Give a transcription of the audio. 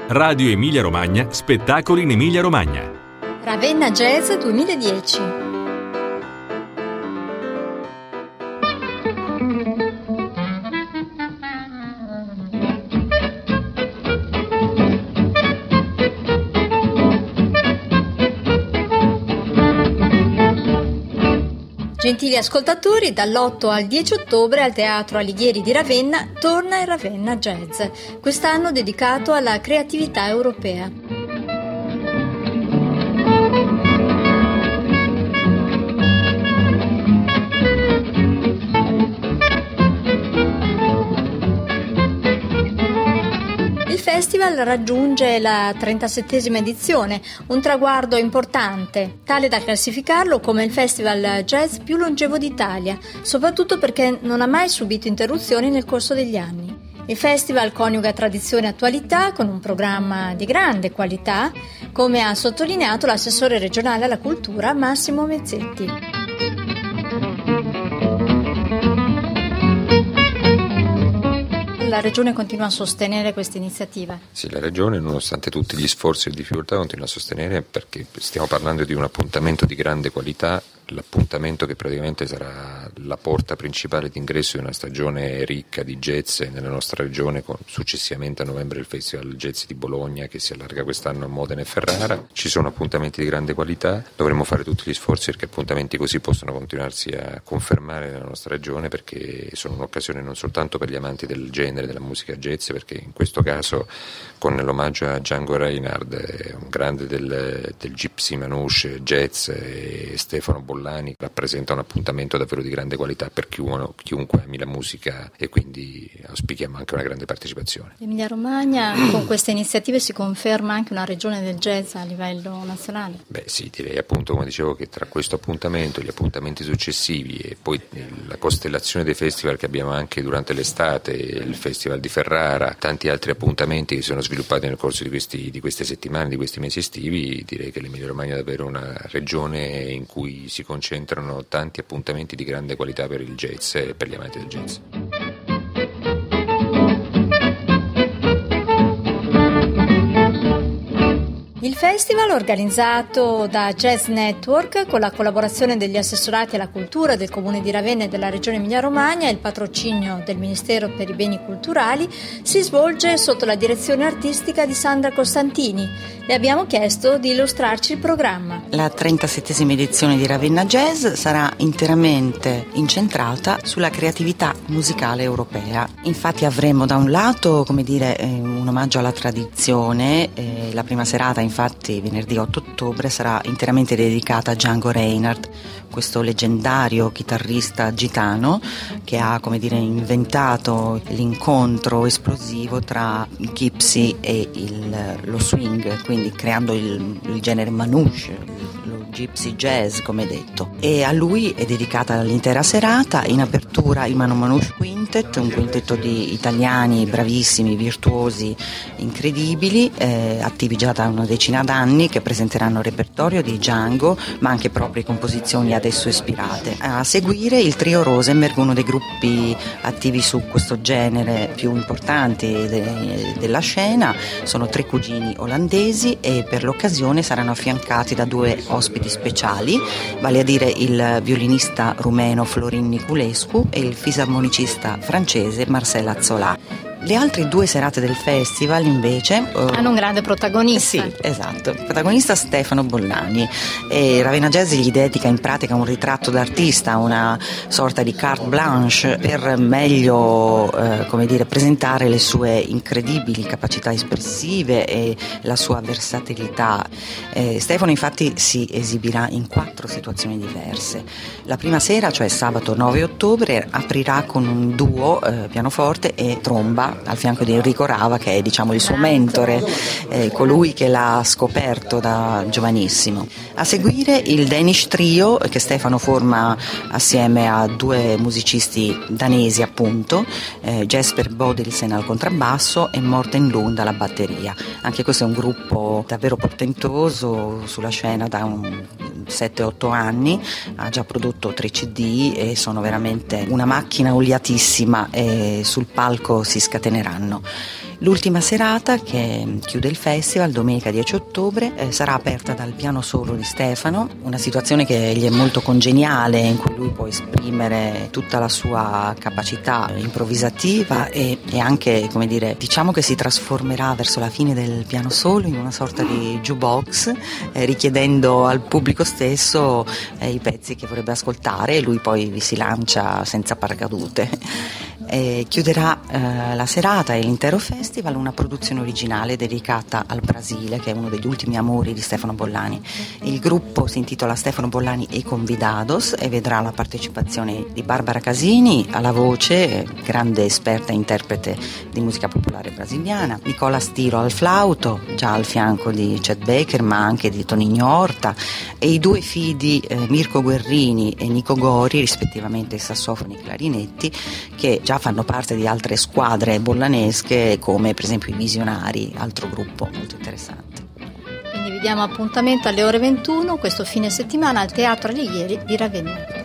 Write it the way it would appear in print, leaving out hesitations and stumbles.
Radio Emilia Romagna, spettacoli in Emilia Romagna. Ravenna Jazz 2010. Gentili ascoltatori, dall'8 al 10 ottobre al Teatro Alighieri di Ravenna torna il Ravenna Jazz, quest'anno dedicato alla creatività europea. Il festival raggiunge la 37esima edizione, un traguardo importante, tale da classificarlo come il festival jazz più longevo d'Italia, soprattutto perché non ha mai subito interruzioni nel corso degli anni. Il festival coniuga tradizione e attualità con un programma di grande qualità, come ha sottolineato l'assessore regionale alla cultura Massimo Mezzetti. La Regione continua a sostenere questa iniziativa? Sì, la Regione, nonostante tutti gli sforzi e difficoltà, continua a sostenere, perché stiamo parlando di un appuntamento di grande qualità, l'appuntamento che praticamente sarà la porta principale d'ingresso di una stagione ricca di jazz nella nostra regione, con successivamente a novembre il Festival Jazz di Bologna che si allarga quest'anno a Modena e Ferrara. Ci sono appuntamenti di grande qualità, dovremmo fare tutti gli sforzi perché appuntamenti così possano continuarsi a confermare nella nostra regione, perché sono un'occasione non soltanto per gli amanti del genere, della musica jazz, perché in questo caso con l'omaggio a Django Reinhardt, un grande del Gypsy Manouche jazz, e Stefano Bollani rappresenta un appuntamento davvero di grande qualità per chiunque ami la musica, e quindi auspichiamo anche una grande partecipazione. L'Emilia Romagna con queste iniziative si conferma anche una regione del jazz a livello nazionale? Beh sì, direi appunto, come dicevo, che tra questo appuntamento, gli appuntamenti successivi e poi la costellazione dei festival che abbiamo anche durante l'estate, il Festival di Ferrara, tanti altri appuntamenti che sono sviluppati nel corso di queste settimane, di questi mesi estivi, direi che l'Emilia Romagna è davvero una regione in cui si concentrano tanti appuntamenti di grande qualità per il jazz e per gli amanti del jazz. Il festival, organizzato da Jazz Network con la collaborazione degli assessorati alla cultura del Comune di Ravenna e della Regione Emilia-Romagna e il patrocinio del Ministero per i Beni Culturali, si svolge sotto la direzione artistica di Sandra Costantini. Le abbiamo chiesto di illustrarci il programma. La 37esima edizione di Ravenna Jazz sarà interamente incentrata sulla creatività musicale europea. Infatti avremo da un lato, un omaggio alla tradizione, la prima serata infatti venerdì 8 ottobre sarà interamente dedicata a Django Reinhardt, questo leggendario chitarrista gitano che ha inventato l'incontro esplosivo tra il gypsy e lo swing, quindi creando il genere manouche, lo gypsy jazz come detto, e a lui è dedicata l'intera serata. In apertura il Mano Manouche Quintet, un quintetto di italiani bravissimi, virtuosi, incredibili, attivi già da una decina d'anni, che presenteranno il repertorio di Django ma anche proprie composizioni adesso ispirate. A seguire il trio Rosenberg, uno dei gruppi attivi su questo genere più importanti della scena. Sono 3 cugini olandesi e per l'occasione saranno affiancati da 2 ospiti speciali, vale a dire il violinista rumeno Florin Niculescu e il fisarmonicista francese Marcel Azzola. Le altre 2 serate del festival invece hanno un grande protagonista. Sì, esatto, il protagonista Stefano Bollani, e Ravenna Jazz gli dedica in pratica un ritratto d'artista, una sorta di carte blanche per meglio presentare le sue incredibili capacità espressive e la sua versatilità. Stefano infatti si esibirà in 4 situazioni diverse. La prima sera, cioè sabato 9 ottobre, aprirà con un duo pianoforte e tromba al fianco di Enrico Rava, che è il suo mentore, colui che l'ha scoperto da giovanissimo. A seguire il Danish Trio, che Stefano forma assieme a 2 musicisti danesi appunto, Jesper Bodelsen al contrabbasso e Morten Lund alla batteria. Anche questo è un gruppo davvero portentoso sulla scena da 7-8 anni, ha già prodotto 3 CD e sono veramente una macchina oliatissima, e sul palco si scateneranno. L'ultima serata, che chiude il festival, domenica 10 ottobre, sarà aperta dal piano solo di Stefano, una situazione che gli è molto congeniale, in cui lui può esprimere tutta la sua capacità improvvisativa e anche, come dire, diciamo che si trasformerà verso la fine del piano solo in una sorta di jukebox, richiedendo al pubblico stesso i pezzi che vorrebbe ascoltare, e lui poi vi si lancia senza paracadute. Chiuderà la serata e l'intero festival una produzione originale dedicata al Brasile, che è uno degli ultimi amori di Stefano Bollani. Il gruppo si intitola Stefano Bollani e Convidados e vedrà la partecipazione di Barbara Casini alla voce, grande esperta e interprete di musica popolare brasiliana, Nicola Stiro al flauto, già al fianco di Chet Baker ma anche di Toninho Horta, e i due fidi Mirko Guerrini e Nico Gori, rispettivamente sassofoni e clarinetti, che già fanno parte di altre squadre bollanesche come per esempio i Visionari, altro gruppo molto interessante. Quindi vi diamo appuntamento alle ore 21 questo fine settimana al Teatro Alighieri di Ravenna.